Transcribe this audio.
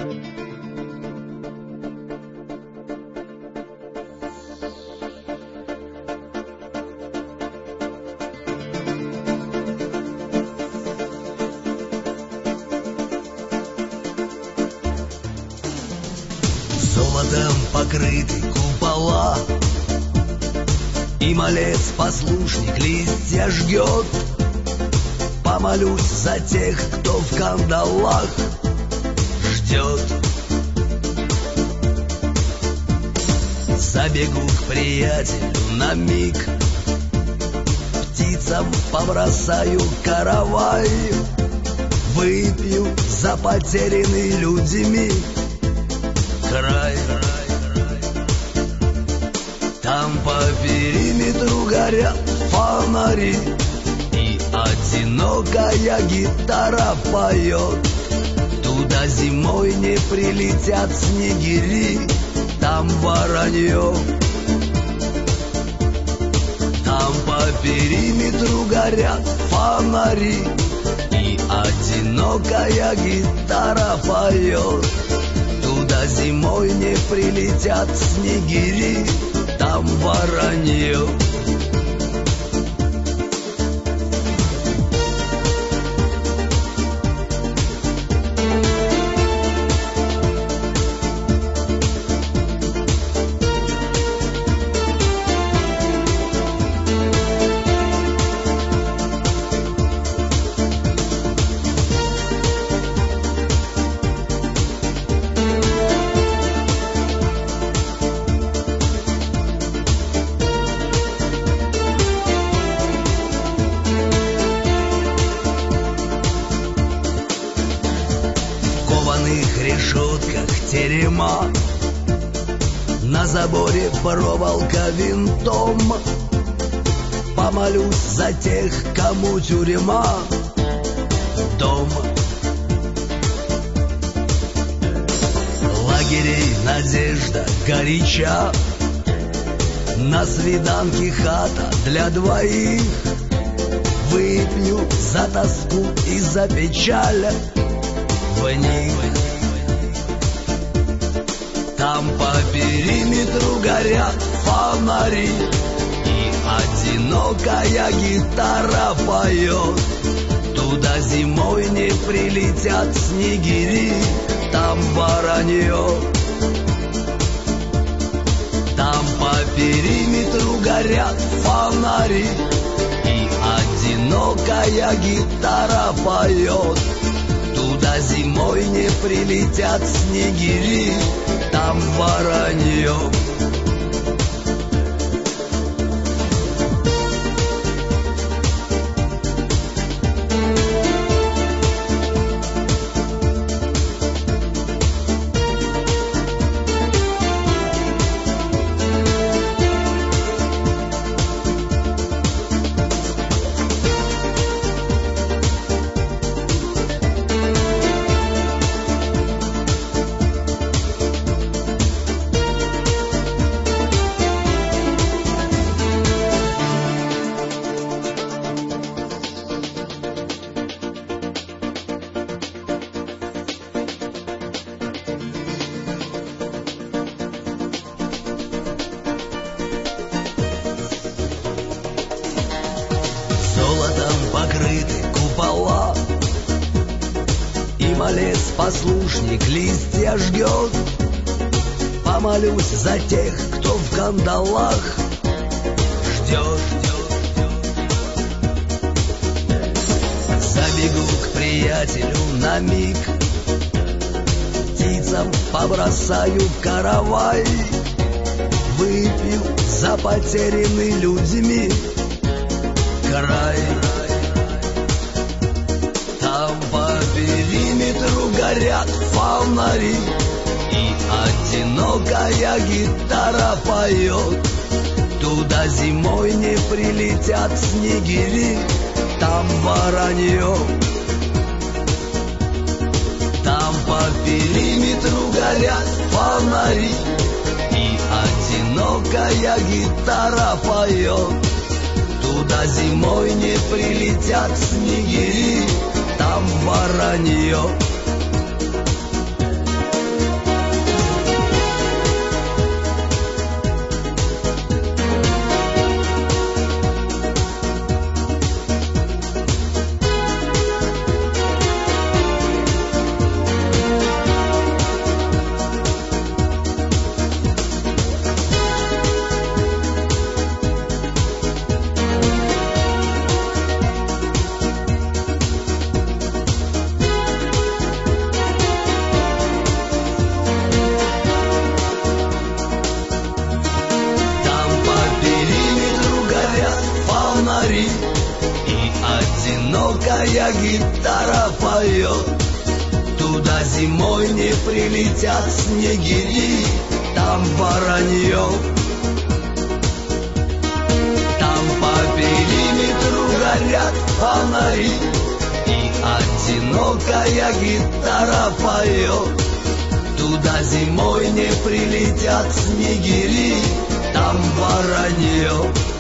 Золотом покрыты купола, и малец-послушник листья жгет. Помолюсь за тех, кто в кандалах ждет. Забегу к приятелю на миг, птицам побросаю каравай, выпью за потерянный людьми край. Там по периметру горят фонари, и одинокая гитара поет. Туда зимой не прилетят снегири, там воронье. Там по периметру горят фонари, и одинокая гитара поет. Туда зимой не прилетят снегири, там воронье. Решетках терема, на заборе проволока винтом. Помолюсь за тех, кому тюрьма дом. Лагерей надежда горяча, на свиданке хата для двоих. Выпью за тоску и за печаль в них. Там по периметру горят фонари, и одинокая гитара поет. Туда зимой не прилетят снегири, там воронье. Там по периметру горят фонари, и одинокая гитара поет. Туда зимой не прилетят снегири, там воронье. Золотом покрыты купола, и малец-послушник листья жгет. Помолюсь за тех, кто в кандалах ждет. Забегу к приятелю на миг, птицам побросаю каравай, выпью за потерянный людьми край. Там по периметру горят фонари, и одинокая гитара поет. Туда зимой не прилетят снегири, там воронье. Там по периметру горят фонари, и одинокая гитара поет. Туда зимой не прилетят снегири, там воронье. зимой не прилетят снегири, там воронье. Там по периметру горят фонари, и одинокая гитара поет. Туда зимой не прилетят снегири, там воронье.